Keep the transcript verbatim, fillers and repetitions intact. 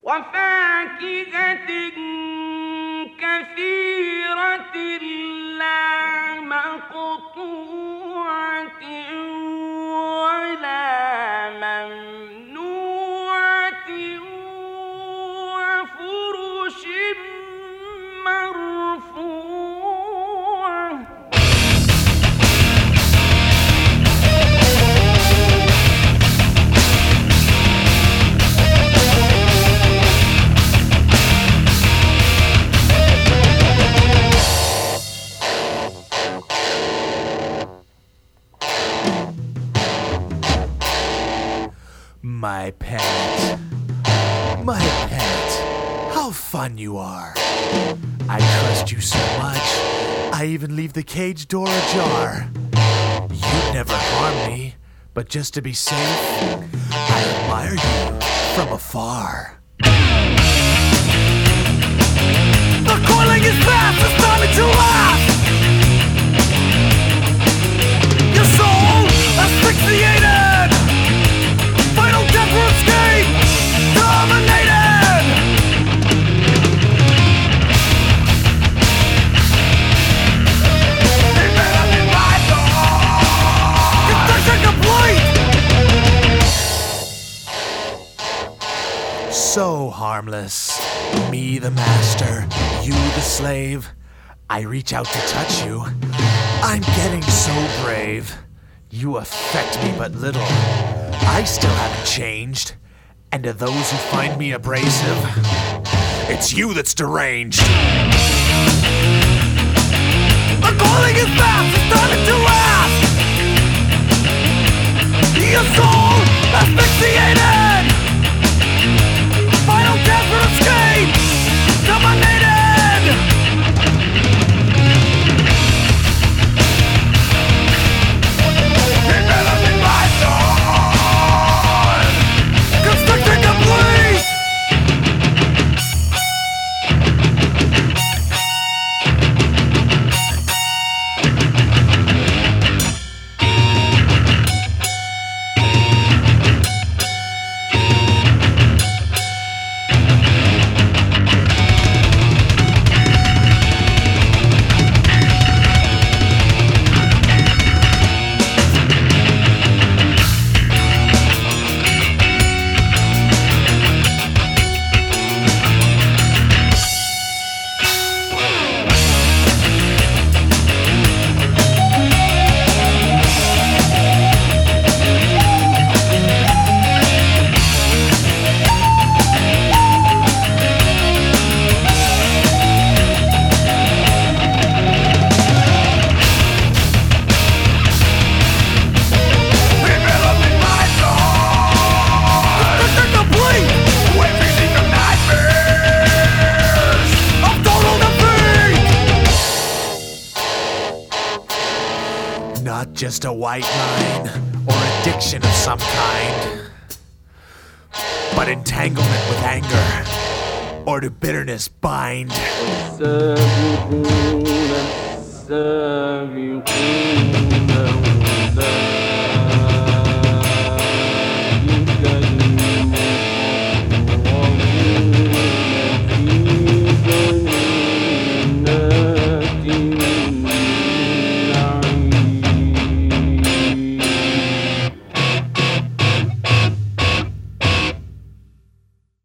وفاكهة كثيرة لا مقطوعة ولا ممنوعة وفرش مرفوعة. My pet, my pet, how fun you are. I trust you so much, I even leave the cage door ajar. You'd never harm me, but just to be safe, I admire you from afar. The coiling is fast, it's time to last. Your soul asphyxiated. Final death for escape, dominated. Construction complete. So harmless, me the master, you the slave. I reach out to touch you, I'm getting so brave. You affect me but little, I still haven't changed. And to those who find me abrasive, it's you that's deranged. The calling is fast, it's time to last. Your soul asphyxiated. Final death for escape, dominated. Enveloping my soul. Construction complete. Not just a white line or addiction of some kind, but entanglement with anger, or to bitterness bind. السابقون السابقون